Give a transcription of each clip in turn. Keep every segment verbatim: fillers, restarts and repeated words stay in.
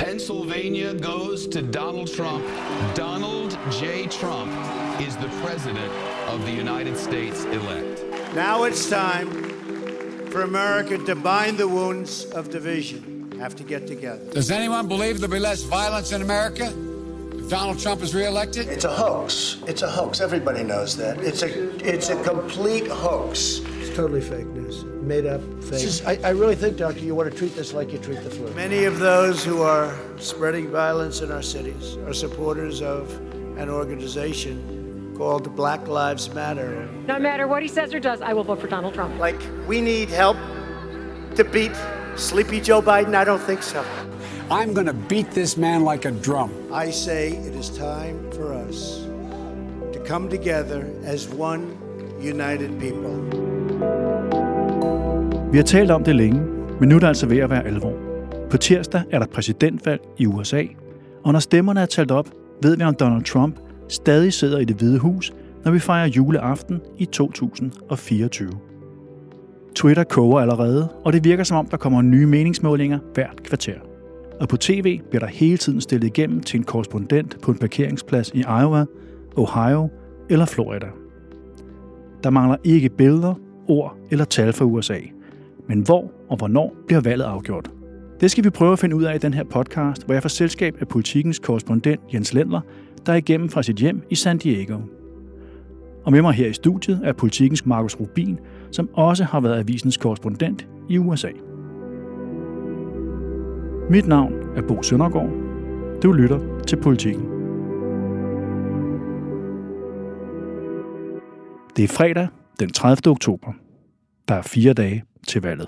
Pennsylvania goes to Donald Trump. Donald J. Trump is the president of the United States elect. Now it's time for America to bind the wounds of division. Have to get together. Does anyone believe there'll be less violence in America if Donald Trump is reelected? It's a hoax. It's a hoax. Everybody knows that. It's a it's a complete hoax. It's totally fake news. Made up fake. Just, I, I really think, Doctor, you want to treat this like you treat the flu. Many of those who are spreading violence in our cities are supporters of an organization called Black Lives Matter. No matter what he says or does, I will vote for Donald Trump. Like, we need help to beat Sleepy Joe Biden? I don't think so. I'm gonna beat this man like a drum. I say it is time for us to come together as one united people. Vi har talt om det længe, men nu er det altså ved at være alvor. På tirsdag er der præsidentvalg i U S A, og når stemmerne er talt op, ved vi om Donald Trump stadig sidder i Det Hvide Hus, når vi fejrer juleaften i to tusind og fireogtyve. Twitter koger allerede, og det virker som om, der kommer nye meningsmålinger hvert kvarter. Og på tv bliver der hele tiden stillet igennem til en korrespondent på en parkeringsplads i Iowa, Ohio eller Florida. Der mangler ikke billeder, ord eller tal fra U S A. Men hvor og hvornår bliver valget afgjort? Det skal vi prøve at finde ud af i den her podcast, hvor jeg får selskab af Politikens korrespondent Jens Lendler, der er igennem fra sit hjem i San Diego. Og med mig her i studiet er Politikens Markus Rubin, som også har været avisens korrespondent i U S A. Mit navn er Bo Søndergaard. Du lytter til Politiken. Det er fredag den tredivte oktober. Der er fire dage til valget.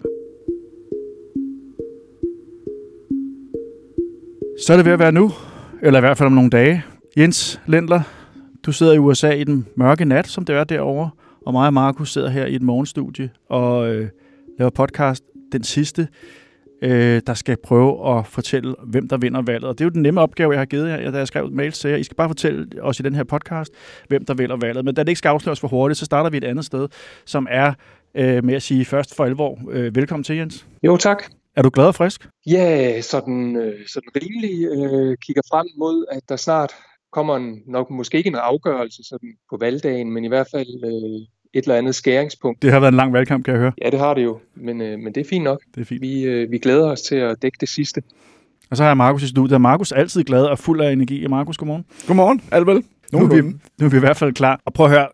Så er det ved at være nu, eller i hvert fald om nogle dage. Jens Lendler, du sidder i U S A i den mørke nat, som det er derovre, og mig og Markus sidder her i et morgenstudie og øh, laver podcast, den sidste, øh, der skal prøve at fortælle, hvem der vinder valget. Og det er jo den nemme opgave, jeg har givet jer, da jeg skrev et mail til jer. I skal bare fortælle os i den her podcast, hvem der vinder valget. Men da det ikke skal afsløres for hurtigt, så starter vi et andet sted, som er øh, med at sige først for alvor. Øh, velkommen til, Jens. Jo, tak. Er du glad og frisk? Ja, sådan, øh, sådan rimelig øh, kigger frem mod, at der snart kommer en, nok måske ikke en afgørelse sådan på valgdagen, men i hvert fald øh, et eller andet skæringspunkt. Det har været en lang valgkamp, kan jeg høre. Ja, det har det jo, men, øh, men det er fint nok. Det er fint. Vi, øh, vi glæder os til at dække det sidste. Og så har jeg Markus i studiet. Markus er altid glad og fuld af energi. Markus, godmorgen. Godmorgen, alt vel. Nu er, vi, nu er vi i hvert fald klar. Og prøv at høre,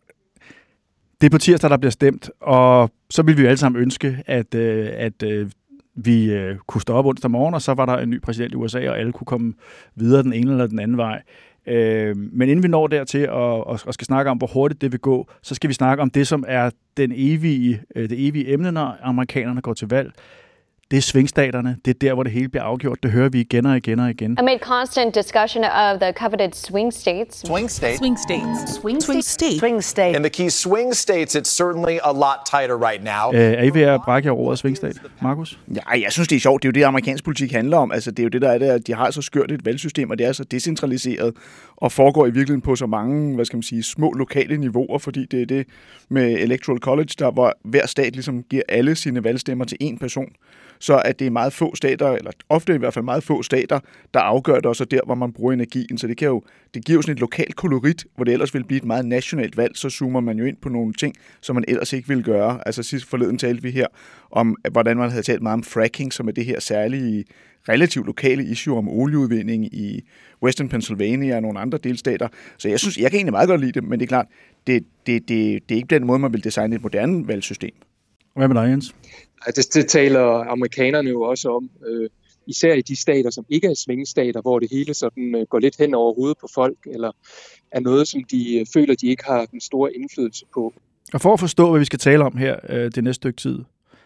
det er på tirsdag, der bliver stemt, og så vil vi jo alle sammen ønske, at, øh, at øh, vi øh, kunne stå op onsdag morgen, og så var der en ny præsident i U S A, og alle kunne komme videre den ene eller den anden vej. Øh, men inden vi når dertil og, og, og skal snakke om, hvor hurtigt det vil gå, så skal vi snakke om det, som er den evige, øh, det evige emne, når amerikanerne går til valg. Det er swingstaterne. Det er der, hvor det hele bliver afgjort. Det hører vi igen og igen og igen. Amid constant discussion of the coveted swing states. Swing states. Swing states. Swing states. Swing states. In the key swing states, it's certainly a lot tighter right now. Øh, er I ved at brække jer over ordet swingstat, Markus? Ja, jeg synes, det er sjovt. Det er jo det, amerikansk politik handler om. Altså, det er jo det, der er det, at de har så skørt et valgsystem, og det er så decentraliseret og foregår i virkeligheden på så mange, hvad skal man sige, små lokale niveauer, fordi det er det med Electoral College, der hvor hver stat ligesom giver alle sine valgstemmer til én person. Så at det er meget få stater, eller ofte i hvert fald meget få stater, der afgør det også der, hvor man bruger energien. Så det, kan jo, det giver jo sådan et lokalt kolorit, hvor det ellers vil blive et meget nationalt valg, så zoomer man jo ind på nogle ting, som man ellers ikke ville gøre. Altså sidst forleden talte vi her om, hvordan man havde talt meget om fracking, som er det her særlige, relativt lokale issue om olieudvinding i Western Pennsylvania og nogle andre delstater. Så jeg synes, jeg kan egentlig meget godt lide det, men det er klart, det, det, det, det er ikke den måde, man vil designe et moderne valgsystem. Hvad med dig, Jens? Det, det taler amerikanerne jo også om, øh, især i de stater, som ikke er swingstater, hvor det hele sådan øh, går lidt hen over hovedet på folk, eller er noget, som de øh, føler, de ikke har den store indflydelse på. Og for at forstå, hvad vi skal tale om her øh, det næste stykke tid,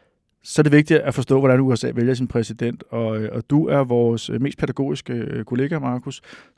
så er det vigtigt at forstå, hvordan U S A vælger sin præsident. Og, og du er vores mest pædagogiske øh, kollega, Markus,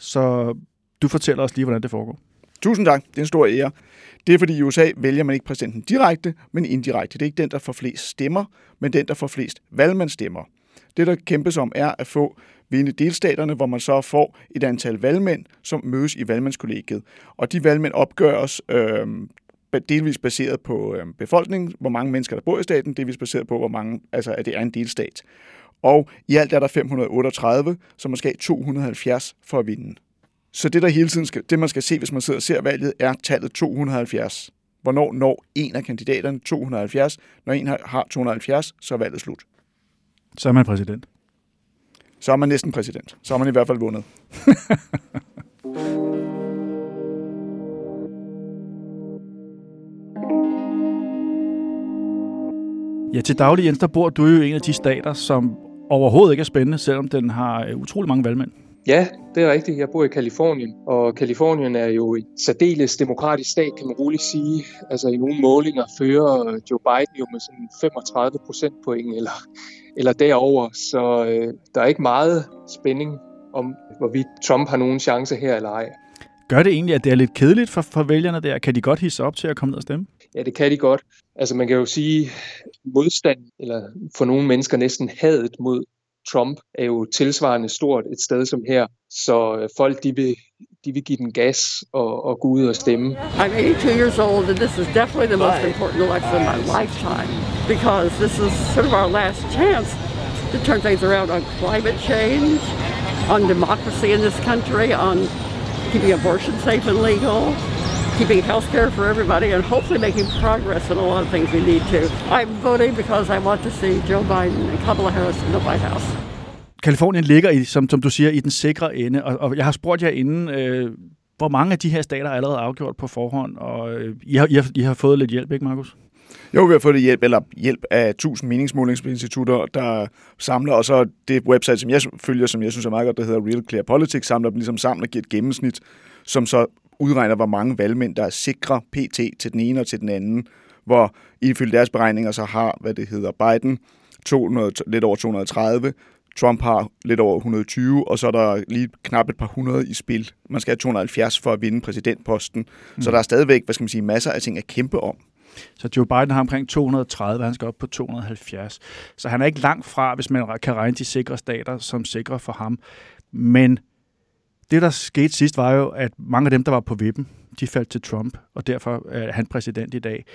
så du fortæller os lige, hvordan det foregår. Tusind tak. Det er en stor ære. Det er, fordi i U S A vælger man ikke præsidenten direkte, men indirekte. Det er ikke den, der får flest stemmer, men den, der får flest valgmandsstemmer. Det, der kæmpes om, er at få vinde delstaterne, hvor man så får et antal valgmænd, som mødes i valgmandskollegiet. Og de valgmænd opgøres øh, delvis baseret på øh, befolkningen, hvor mange mennesker, der bor i staten, delvis baseret på, hvor mange, altså at det er en delstat. Og i alt er der fem hundrede otteogtredive, så man skal have to hundrede og halvfjerds for at vinde. Så det, der hele tiden skal, det man skal se, hvis man sidder og ser valget, er tallet to hundrede og halvfjerds. Hvornår når en af kandidaterne to hundrede og halvfjerds? Når en har to hundrede og halvfjerds, så er valget slut. Så er man præsident. Så er man næsten præsident. Så har man i hvert fald vundet. Ja, til daglig, Jens, der bor du jo i en af de stater, som overhovedet ikke er spændende, selvom den har utrolig mange valgmænd. Ja, det er rigtigt. Jeg bor i Kalifornien, og Kalifornien er jo et særdeles demokratisk stat, kan man roligt sige. Altså i nogle målinger fører Joe Biden jo med sådan femogtredive procentpoint eller, eller derover, så øh, der er ikke meget spænding om, hvorvidt Trump har nogen chance her eller ej. Gør det egentlig, at det er lidt kedeligt for, for vælgerne der? Kan de godt hisse op til at komme ned og stemme? Ja, det kan de godt. Altså man kan jo sige, modstand, eller for nogle mennesker næsten hadet mod Trump, er jo tilsvarende stort et sted som her. Så folk, de vil, de vil give den gas og, og gå ud og stemme. I'm eighty-two years old, and this is definitely the most important election in my lifetime, because this is sort of our last chance to turn things around on climate change, on democracy in this country, on keeping abortion safe and legal, keeping health care for everybody, and hopefully making progress in a lot of things we need to. I'm voting because I want to see Joe Biden and Kamala Harris in the White House. Kalifornien ligger, i, som, som du siger, i den sikre ende, og, og jeg har spurgt jer inden, øh, hvor mange af de her stater er allerede afgjort på forhånd, og øh, I, har, I, har, I har fået lidt hjælp, ikke Markus? Jo, vi har fået hjælp, eller hjælp af tusind meningsmålingsinstitutter, der samler, og så det website, som jeg følger, som jeg synes er meget godt, der hedder Real Clear Politics, samler dem ligesom sammen og giver et gennemsnit, som så udregner, hvor mange valgmænd, der er sikre P T til den ene og til den anden, hvor ifølge deres beregninger, så har, hvad det hedder, Biden to hundrede, lidt over to hundrede og tredive, Trump har lidt over et hundrede og tyve, og så er der lige knap et par hundrede i spil. Man skal have to hundrede og halvfjerds for at vinde præsidentposten, mm. så der er stadigvæk, hvad skal man sige, masser af ting at kæmpe om. Så Joe Biden har omkring to hundrede og tredive, han skal op på to hundrede og halvfjerds. Så han er ikke langt fra, hvis man kan regne de sikre stater som sikre for ham. Men det, der skete sidst, var jo, at mange af dem, der var på vippen, de faldt til Trump, og derfor er han præsident i dag.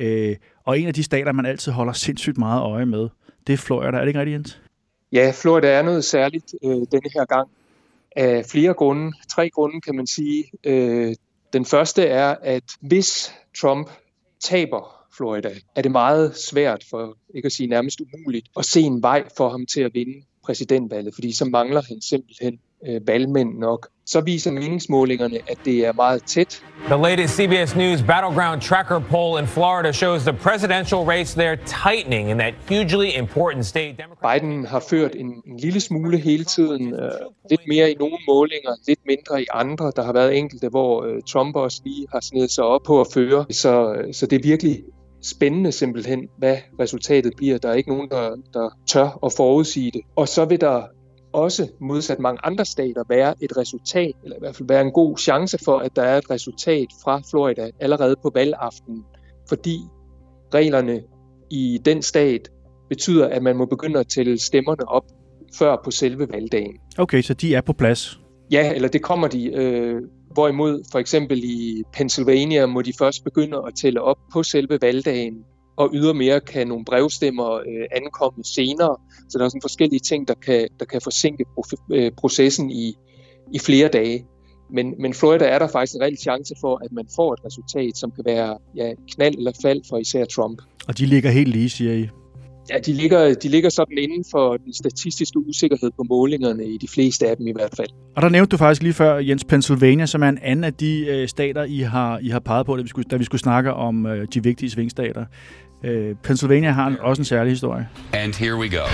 Og en af de stater, man altid holder sindssygt meget øje med, det er Florida. Er det ikke rigtigt, Jens? Ja, Florida er noget særligt øh, denne her gang. Af flere grunde. Tre grunde, kan man sige. Øh, den første er, at hvis Trump taber Florida, er det meget svært, for ikke at sige nærmest umuligt, at se en vej for ham til at vinde præsidentvalget, fordi så mangler han simpelthen øh, valgmænd nok. Så viser meningsmålingerne, at det er meget tæt. The latest C B S News Battleground Tracker poll in Florida shows the presidential race there tightening in that hugely important state. Biden har ført en, en lille smule hele tiden, øh, lidt mere i nogle målinger, lidt mindre i andre. Der har været enkelte, hvor øh, Trump også lige har snedet sig op på at føre. Så, øh, så det er virkelig spændende simpelthen, hvad resultatet bliver. Der er ikke nogen, der, der tør at forudsige det. Og så vil der også modsat mange andre stater være et resultat, eller i hvert fald være en god chance for, at der er et resultat fra Florida allerede på valgaften, fordi reglerne i den stat betyder, at man må begynde at tælle stemmerne op før på selve valgdagen. Okay, så de er på plads? Ja, eller det kommer de. Øh, hvorimod for eksempel i Pennsylvania må de først begynde at tælle op på selve valgdagen, og ydermere kan nogle brevstemmer øh, ankomme senere. Så der er sådan forskellige ting, der kan, der kan forsinke processen i, i flere dage. Men, men Florida er der faktisk en reel chance for, at man får et resultat, som kan være ja, knald eller fald for især Trump. Og de ligger helt lige, siger I? Ja, de ligger, de ligger sådan inden for den statistiske usikkerhed på målingerne, i de fleste af dem i hvert fald. Og der nævnte du faktisk lige før, Jens, Pennsylvania, som er en anden af de øh, stater, I har, I har peget på, da vi skulle, da vi skulle snakke om øh, de vigtige svingstater. Øh, Pennsylvania har en, også en særlig historie. And here we go.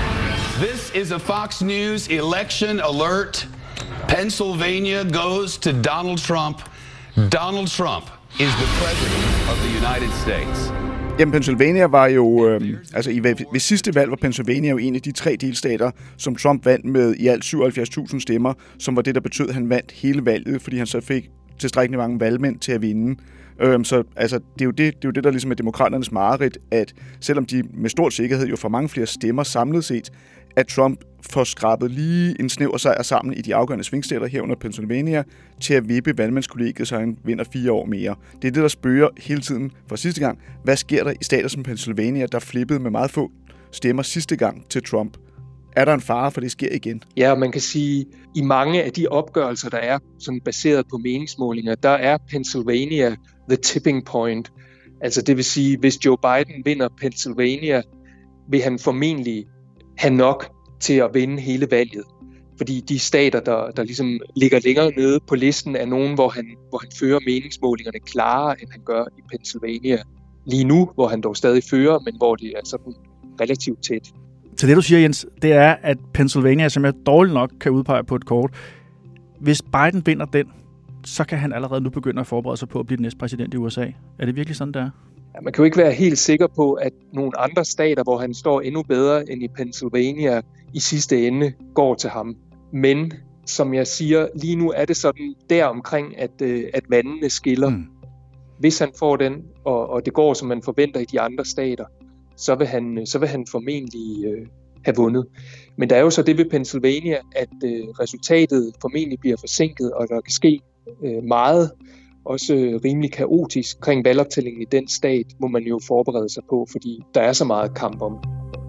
This is a Fox News election alert. Pennsylvania goes to Donald Trump. Donald Trump is the president of the United States. Jamen, Pennsylvania var jo, øh, altså i, ved, ved sidste valg var Pennsylvania jo en af de tre delstater, som Trump vandt med i alt syvoghalvfjerds tusind stemmer, som var det, der betød, at han vandt hele valget, fordi han så fik tilstrækkeligt mange valgmænd til at vinde. Øh, så altså, det er jo det, det er jo det, der ligesom er demokraternes mareridt, at selvom de med stor sikkerhed jo får mange flere stemmer samlet set, at Trump får skrabet lige en snæver sejr sammen i de afgørende svingstater herunder Pennsylvania til at vippe valgmandskollegiet, så han vinder fire år mere. Det er det, der spørger hele tiden fra sidste gang. Hvad sker der i stater som Pennsylvania, der flippede med meget få stemmer sidste gang til Trump? er der en fare for, det sker igen? Ja, man kan sige, at i mange af de opgørelser, der er sådan baseret på meningsmålinger, der er Pennsylvania the tipping point. Altså det vil sige, hvis Joe Biden vinder Pennsylvania, vil han formentlig have nok til at vinde hele valget. Fordi de stater, der, der ligesom ligger længere nede på listen, er nogen, hvor han, hvor han fører meningsmålingerne klarere, end han gør i Pennsylvania lige nu, hvor han dog stadig fører, men hvor det er sådan relativt tæt. Så det, du siger, Jens, det er, at Pennsylvania, som jeg dårligt nok kan udpege på et kort, hvis Biden vinder den, så kan han allerede nu begynde at forberede sig på at blive den næste præsident i U S A. Er det virkelig sådan, det er? Ja, man kan jo ikke være helt sikker på, at nogle andre stater, hvor han står endnu bedre end i Pennsylvania, i sidste ende går til ham. Men som jeg siger, lige nu er det sådan der omkring, at, at vandene skiller. Mm. Hvis han får den, og, og det går, som man forventer i de andre stater, så vil han, så vil han formentlig øh, have vundet. Men der er jo så det ved Pennsylvania, at øh, resultatet formentlig bliver forsinket, og der kan ske øh, meget, også øh, rimelig kaotisk kring valgoptællingen i den stat, må man jo forberede sig på, fordi der er så meget kamp om.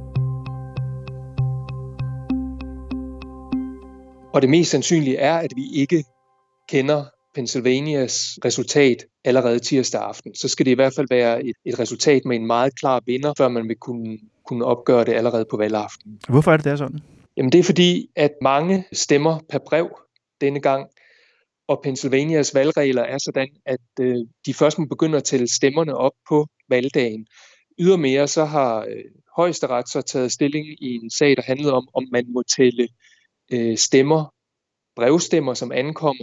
Og det mest sandsynlige er, at vi ikke kender Pennsylvanias resultat allerede tirsdag aften. Så skal det i hvert fald være et, et resultat med en meget klar vinder, før man vil kunne, kunne opgøre det allerede på valgaften. Hvorfor er det der sådan? Jamen det er fordi, at mange stemmer per brev denne gang, og Pennsylvanias valgregler er sådan, at øh, de først må begynde at tælle stemmerne op på valgdagen. Ydermere så har øh, Højesteret så taget stilling i en sag, der handlede om, om man må tælle øh, stemmer, brevstemmer, som ankommer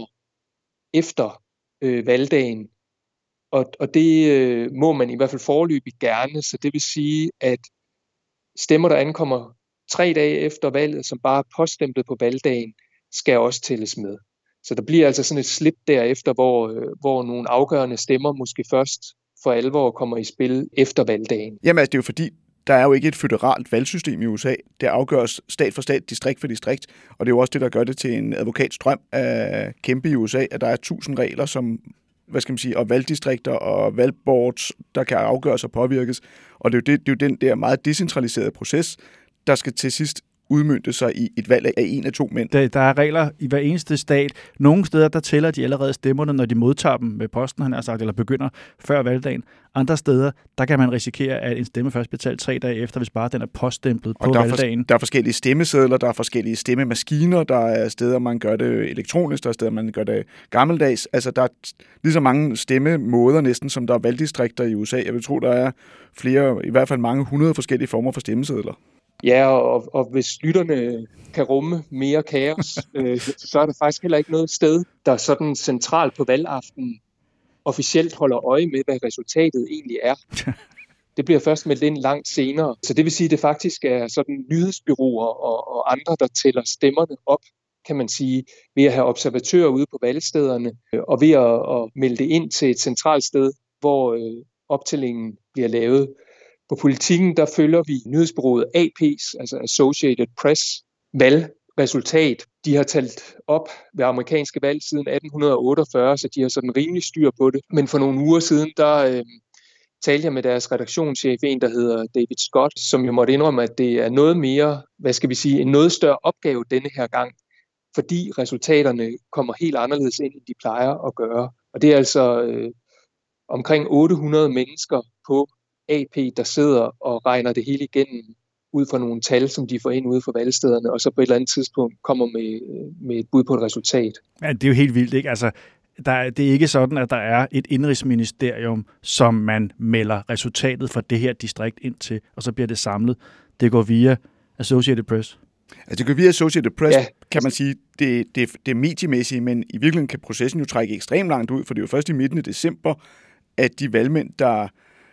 efter øh, valgdagen. Og, og det øh, må man i hvert fald foreløbig gerne, så det vil sige, at stemmer, der ankommer tre dage efter valget, som bare er poststemplet på valgdagen, skal også tælles med. Så der bliver altså sådan et slip derefter, hvor, øh, hvor nogle afgørende stemmer måske først for alvor kommer i spil efter valgdagen. Jamen altså, det er jo fordi, der er jo ikke et føderalt valgsystem i U S A. Det afgøres stat for stat, distrikt for distrikt, og det er jo også det, der gør det til en advokatstrøm af kæmpe i U S A, at der er tusind regler, som, hvad skal man sige, og valgdistrikter og valgboards, der kan afgøres og påvirkes. Og det er jo, det, det er jo den der meget decentraliserede proces, der skal til sidst udmønte sig i et valg af en af to mænd. Der, der er regler i hver eneste stat. Nogle steder, der tæller de allerede stemmerne, når de modtager dem med posten, han har sagt, eller begynder før valgdagen. Andre steder, der kan man risikere, at en stemme først betalt tre dage efter, hvis bare den er poststemplet på der valgdagen. Er for, der er forskellige stemmesedler, der er forskellige stemmemaskiner, der er steder, man gør det elektronisk, der er steder, man gør det gammeldags. Altså, der er lige så mange stemmemåder næsten, som der er valgdistrikter i U S A. Jeg vil tro, der er flere, i hvert fald mange hundrede forskellige former for stemmesedler. Ja, og, og hvis lytterne kan rumme mere kaos, øh, så er der faktisk heller ikke noget sted, der sådan centralt på valgaften officielt holder øje med, hvad resultatet egentlig er. Det bliver først meldt ind langt senere. Så det vil sige, at det faktisk er sådan nyhedsbureauer og, og andre, der tæller stemmerne op, kan man sige, ved at have observatører ude på valgstederne, og ved at, at melde det ind til et centralt sted, hvor øh, optællingen bliver lavet. På Politikken, der følger vi nyhedsbureauet A P's, altså Associated Press, valgresultat. De har talt op ved amerikanske valg siden atten otteogfyrre, så de har sådan rimelig styr på det. Men for nogle uger siden, der øh, talte jeg med deres redaktionschef, en der hedder David Scott, som jo måtte indrømme, at det er noget mere, hvad skal vi sige, en noget større opgave denne her gang, fordi resultaterne kommer helt anderledes ind, end de plejer at gøre. Og det er altså øh, omkring otte hundrede mennesker på A P, der sidder og regner det hele igennem ud fra nogle tal, som de får ind ude fra valgstederne, og så på et eller andet tidspunkt kommer med, med et bud på et resultat. Ja, det er jo helt vildt, ikke? Altså, der, det er ikke sådan, at der er et indrigsministerium, som man melder resultatet fra det her distrikt ind til, og så bliver det samlet. Det går via Associated Press. Altså det går via Associated Press, ja. Kan man sige, det, det, det er mediemæssigt, men i virkeligheden kan processen jo trække ekstremt langt ud, for det er jo først i midten af december, at de valgmænd, der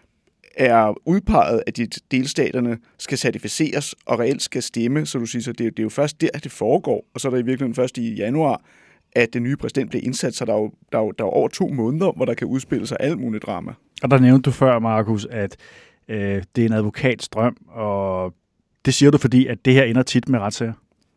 er udpeget, at de delstaterne skal certificeres og reelt skal stemme, så du siger, så det, det er jo først der, at det foregår, og så er der i virkeligheden først i januar, at den nye præsident bliver indsat, så der er jo, der er jo, der er over to måneder, hvor der kan udspille sig alt muligt drama. Og der nævnte du før, Markus, at øh, det er en advokatstrøm, og det siger du, fordi at det her ender tit med retssager.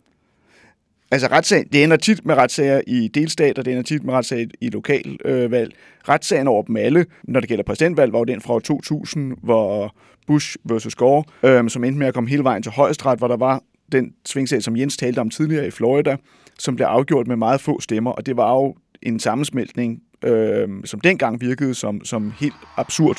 Altså retssag, det ender tit med retssager i delstater, det ender tit med retssager i lokalvalg. Øh, Retssagen over dem alle, når det gælder præsidentvalg, var jo den fra to tusind, hvor Bush versus Gore, øh, som endte med at komme hele vejen til Højesteret, hvor der var den svingstat, som Jens talte om tidligere i Florida, som blev afgjort med meget få stemmer, og det var jo en sammensmeltning, øh, som dengang virkede som, som helt absurd.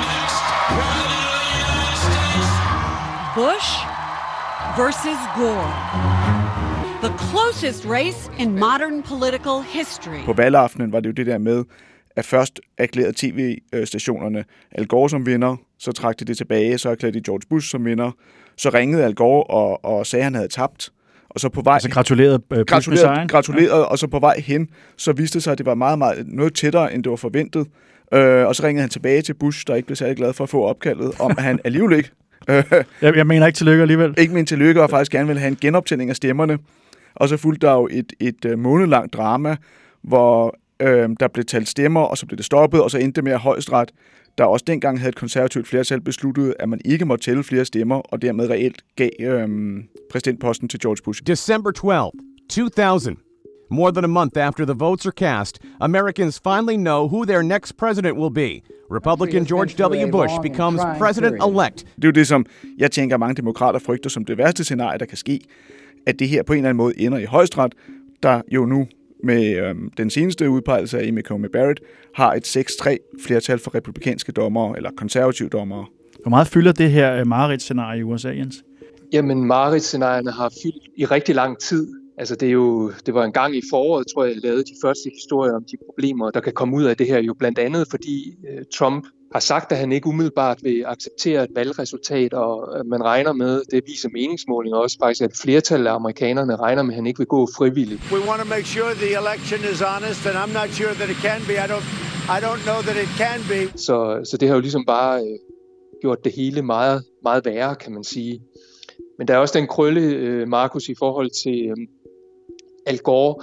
Bush versus Gore. The closest race in modern political history. På valgaftenen var det jo det der med, at først erklærede tv-stationerne Al Gore som vinder, så trak de det tilbage, så erklærede de George Bush som vinder, så ringede Al Gore og, og sagde, at han havde tabt, og så på vej... Altså gratulerede uh, Bush gratulerede, med sejren. Gratulerede, ja. Og så på vej hen, så viste det sig, at det var meget, meget noget tættere, end det var forventet, øh, og så ringede han tilbage til Bush, der ikke blev særlig glad for at få opkaldet, om at han alligevel ikke... jeg, jeg mener ikke tillykke alligevel. Ikke men tillykke, og faktisk gerne ville have en genoptælling af stemmerne, og så fulgte der jo et, et, et månedlangt drama, hvor øh, der blev talt stemmer, og så blev det stoppet, og så endte det med, at Højesteret, der også dengang havde et konservativt flertal, besluttede, at man ikke måtte tælle flere stemmer, og dermed reelt gav øh, præsidentposten til George Bush. December twelfth, two thousand. More than a month after the votes are cast, Americans finally know who their next president will be. Republican George W. Bush becomes president-elect. Det er jo det, som jeg tænker, mange demokrater frygter som det værste scenarie, der kan ske, at det her på en eller anden måde ender i Højesteret, der jo nu med øhm, den seneste udpegelse af Amy Coney Barrett har et seks tre flertal for republikanske dommere eller konservative dommere. Hvor meget fylder det her uh, mareridtscenarie i U S A, Jens? Jamen, mareridtscenarierne har fyldt i rigtig lang tid. Altså, det, er jo, det var en gang i foråret, tror jeg, jeg lavede de første historier om de problemer, der kan komme ud af det her. Jo blandt andet, fordi uh, Trump har sagt, at han ikke umiddelbart vil acceptere et valgresultat, og man regner med, det viser meningsmålinger også faktisk, at flertallet af amerikanerne regner med, at han ikke vil gå frivilligt. We want to make sure the election is honest, and I'm not sure that it can be. I don't, I don't know that it can be. Så, så det har jo ligesom bare øh, gjort det hele meget, meget værre, kan man sige. Men der er også den krølle, øh, Markus, i forhold til øh, Al Gore,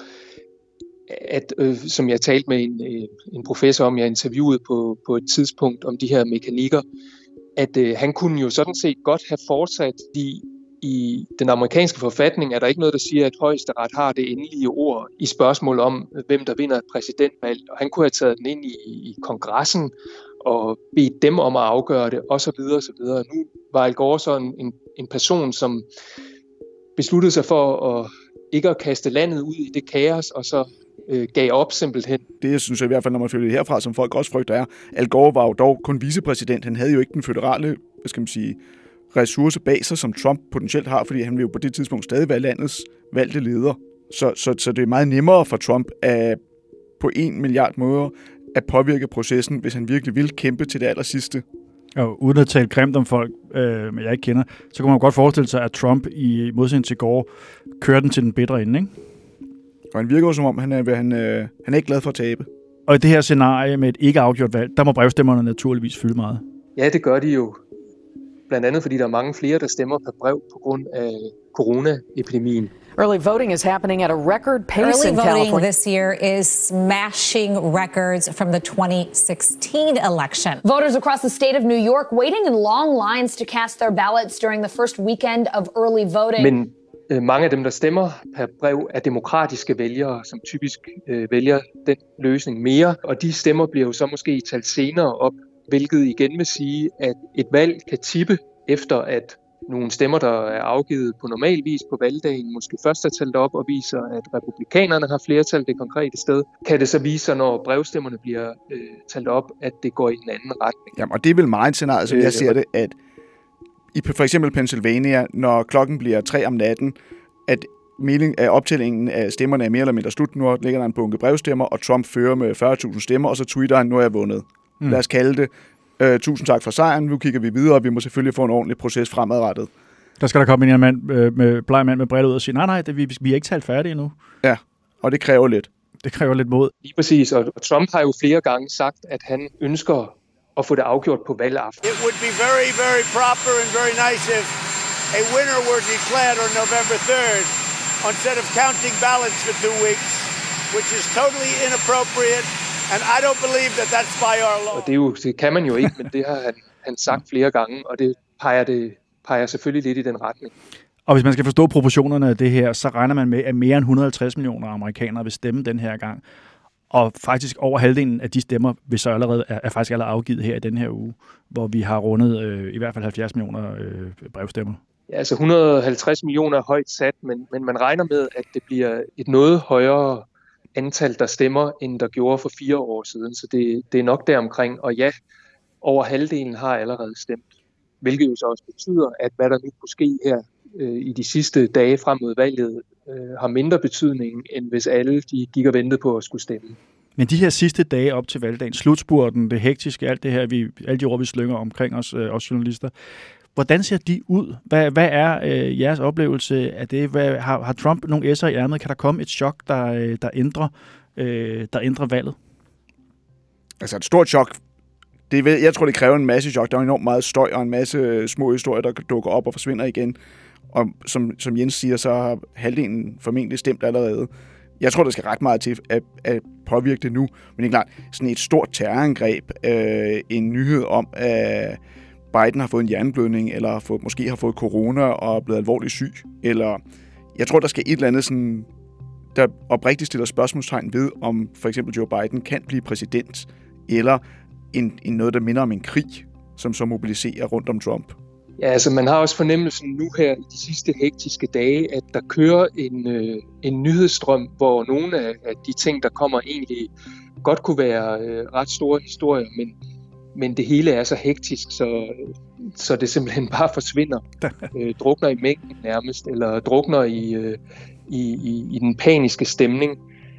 at, øh, som jeg talte med en, øh, en professor om, jeg interviewede på, på et tidspunkt om de her mekanikker, at øh, han kunne jo sådan set godt have fortsat, i, i den amerikanske forfatning er der ikke noget, der siger, at højesteret har det endelige ord i spørgsmål om, hvem der vinder et præsidentvalg, og han kunne have taget den ind i, i kongressen og bedt dem om at afgøre det, og så videre, og så videre. Nu var Al Gore sådan en, en person, som besluttede sig for at ikke at kaste landet ud i det kaos, og så øh, gav op simpelthen. Det, jeg synes jeg i hvert fald, når man følger det herfra, som folk også frygter er, Al Gore var jo dog kun vicepræsident. Han havde jo ikke den føderale, hvad skal man sige, ressource bag sig, som Trump potentielt har, fordi han vil jo på det tidspunkt stadig være landets valgte leder. Så, så, så det er meget nemmere for Trump at på en milliard måder at påvirke processen, hvis han virkelig vil kæmpe til det aller sidste. Og uden at tale grimt om folk, øh, jeg ikke kender, så kunne man godt forestille sig, at Trump i modsætning til Gore kører den til den bedre ende, ikke? Og han virker jo som om, han er, han, øh, han er ikke glad for at tabe. Og i det her scenarie med et ikke afgjort valg, der må brevstemmerne naturligvis fylde meget. Ja, det gør de jo. Blandt andet fordi der er mange flere, der stemmer per brev på grund af coronaepidemien. Early voting is happening at a record pace Early in voting California. this year is smashing records from the twenty sixteen election. Voters across the state of New York waiting in long lines to cast their ballots during the first weekend of early voting. Men øh, mange af dem, der stemmer per brev, er demokratiske vælgere, som typisk øh, vælger den løsning mere. Og de stemmer bliver jo så måske talt senere op, hvilket igen vil sige, at et valg kan tippe efter, at nogle stemmer, der er afgivet på normal vis på valgdagen, måske først er talt op og viser, at republikanerne har flertal det konkrete sted. Kan det så vise sig, når brevstemmerne bliver øh, talt op, at det går i en anden retning? Jamen, og det er vel meget et scenarie, som jeg ser det, at i for eksempel Pennsylvania, når klokken bliver tre om natten, at melding af optællingen af stemmerne er mere eller mindre slut. Nu ligger der en bunke brevstemmer, og Trump fører med fyrre tusind stemmer, og så tweeter han, nu er jeg vundet. Mm. Lad os kalde det. Uh, tusind tak for sejren. Nu kigger vi videre, og vi må selvfølgelig få en ordentlig proces fremadrettet. Der skal der komme en mand øh, med bleg mand med bredt ud og sige, nej, nej, det, vi, vi er ikke talt færdige endnu. Ja, og det kræver lidt. Det kræver lidt mod. Lige præcis, og Trump har jo flere gange sagt, at han ønsker at få det afgjort på valgaften. It would be very, very proper and very nice if a winner were declared on November third instead of counting ballots for two weeks, which is totally inappropriate. And I don't believe that that's by our law. Og det, er jo, det kan man jo ikke, men det har han, han sagt flere gange, og det peger, det peger selvfølgelig lidt i den retning. Og hvis man skal forstå proportionerne af det her, så regner man med, at mere end et hundrede og halvtreds millioner amerikanere vil stemme den her gang. Og faktisk over halvdelen af de stemmer vil så allerede, er, er faktisk allerede afgivet her i den her uge, hvor vi har rundet øh, i hvert fald halvfjerds millioner øh, brevstemmer. Ja, altså et hundrede og halvtreds millioner er højt sat, men, men man regner med, at det bliver et noget højere antal, der stemmer, end der gjorde for fire år siden. Så det, det er nok deromkring. Og ja, over halvdelen har allerede stemt. Hvilket jo så også betyder, at hvad der nu kunne ske her øh, i de sidste dage frem mod valget, øh, har mindre betydning, end hvis alle de gik og ventede på at skulle stemme. Men de her sidste dage op til valgdagen, slutspurten, det hektiske, alt det her, vi, alle de ord, vi slynger omkring os, øh, os journalister, hvordan ser de ud? Hvad, hvad er øh, jeres oplevelse af det? Hvad, har, har Trump nogle esser i ærmet? Kan der komme et chok, der, øh, der, ændrer, øh, der ændrer valget? Altså et stort chok. Det, jeg tror, det kræver en masse chok. Der er enormt meget støj og en masse små historier, der dukker op og forsvinder igen. Og som, som Jens siger, så har halvdelen formentlig stemt allerede. Jeg tror, der skal ret meget til at, at påvirke det nu. Men det er klart, sådan et stort terrorangreb, øh, en nyhed om, at Biden har fået en hjerneblødning, eller har fået, måske har fået corona og er blevet alvorligt syg. Eller jeg tror, der skal et eller andet, sådan, der oprigtigt stiller spørgsmålstegn ved, om for eksempel Joe Biden kan blive præsident, eller en, en noget, der minder om en krig, som så mobiliserer rundt om Trump. Ja, altså man har også fornemmelsen nu her i de sidste hektiske dage, at der kører en, øh, en nyhedsstrøm, hvor nogle af, af de ting, der kommer, egentlig godt kunne være øh, ret store historier, men, men det hele er så hektisk, så, så det simpelthen bare forsvinder. øh, drukner i mængden nærmest, eller drukner i, øh, i, i, i den paniske stemning.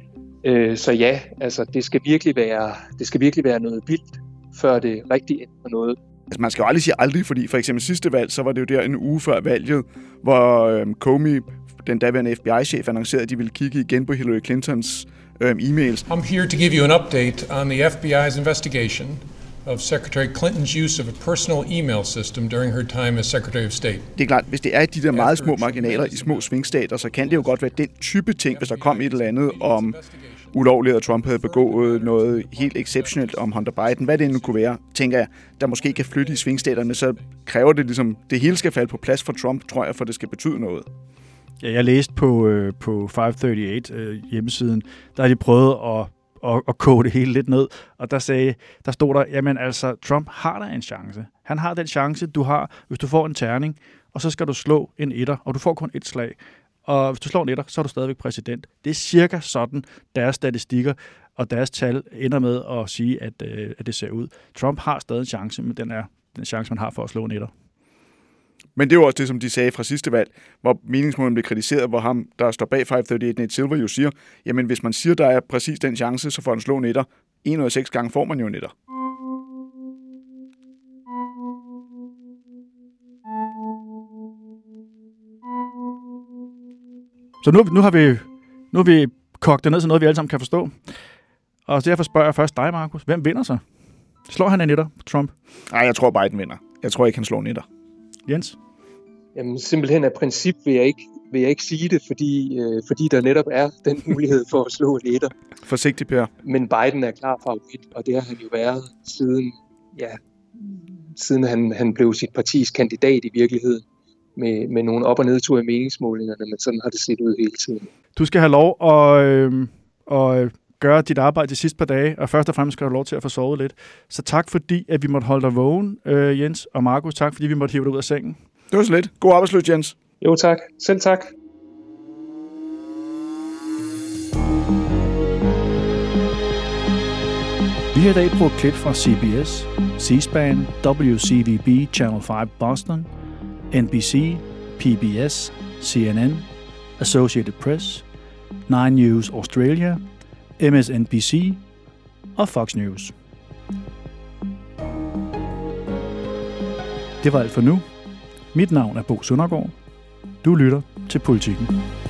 Øh, så ja, altså det skal virkelig være, det skal virkelig være noget vildt, før det rigtig ændrer noget. Altså, man skal jo aldrig sige aldrig, fordi for eksempel sidste valg, så var det jo der en uge før valget, hvor øhm, Comey, den daværende F B I-chef, annoncerede, at de ville kigge igen på Hillary Clintons øhm, e-mails. I'm here to give you an update on the F B I's investigation of Secretary Clinton's use of a personal email system during her time as Secretary of State. Det er klart, hvis det er de der meget små marginaler i små svingstater, så kan det jo godt være den type ting, hvis der kom et eller andet om ulovligt, at Trump havde begået noget helt exceptionelt om Hunter Biden, hvad det nu kunne være, tænker jeg, der måske kan flytte i svingstaterne, så kræver det ligesom, det hele skal falde på plads for Trump, tror jeg, for det skal betyde noget. Ja, jeg læste på, øh, på fem otteogtredive øh, hjemmesiden, der har de prøvet at, at, at koge det hele lidt ned, og der, sagde, der stod der, jamen altså, Trump har der en chance. Han har den chance, du har, hvis du får en terning, og så skal du slå en etter, og du får kun et slag. Og hvis du slår en etter, så er du stadigvæk præsident. Det er cirka sådan, deres statistikker og deres tal ender med at sige, at, øh, at det ser ud. Trump har stadig en chance, men den er den chance, man har for at slå en etter. Men det er jo også det, som de sagde fra sidste valg, hvor meningsmålen blev kritiseret, hvor ham, der står bag fem otteogtredive, Nate Silver, jo siger, jamen hvis man siger, der er præcis den chance, så får han slå en etter. En ud af seks gange får man jo en etter. Så nu, nu har vi nu har vi kogt det ned til noget, vi alle sammen kan forstå. Og derfor spørger jeg først dig, Markus. Hvem vinder så? Slår han en etter, Trump? Nej, jeg tror Biden vinder. Jeg tror ikke, han slår en etter. Jens? Jamen, simpelthen af princip vil jeg ikke, vil jeg ikke sige det, fordi, øh, fordi der netop er den mulighed for at slå en etter. Forsigtig, Per. Men Biden er klar favorit, og det har han jo været siden, ja, siden han, han blev sit partis kandidat i virkeligheden. Med, med nogle op- og nedture i meningsmålingerne, men sådan har det set ud hele tiden. Du skal have lov at, øh, at gøre dit arbejde de sidste par dage, og først og fremmest skal du have lov til at få sovet lidt. Så tak fordi, at vi måtte holde dig vågen, øh, Jens, og Markus, tak fordi vi måtte hive dig ud af sengen. Det var så lidt. God arbejdsløs, Jens. Jo, tak. Selv tak. Vi har i dag brugt klip fra C B S, C-SPAN, W C V B Channel fem Boston, N B C, P B S, C N N, Associated Press, Nine News Australia, M S N B C og Fox News. Det var alt for nu. Mit navn er Bo Søndergaard. Du lytter til Politikken.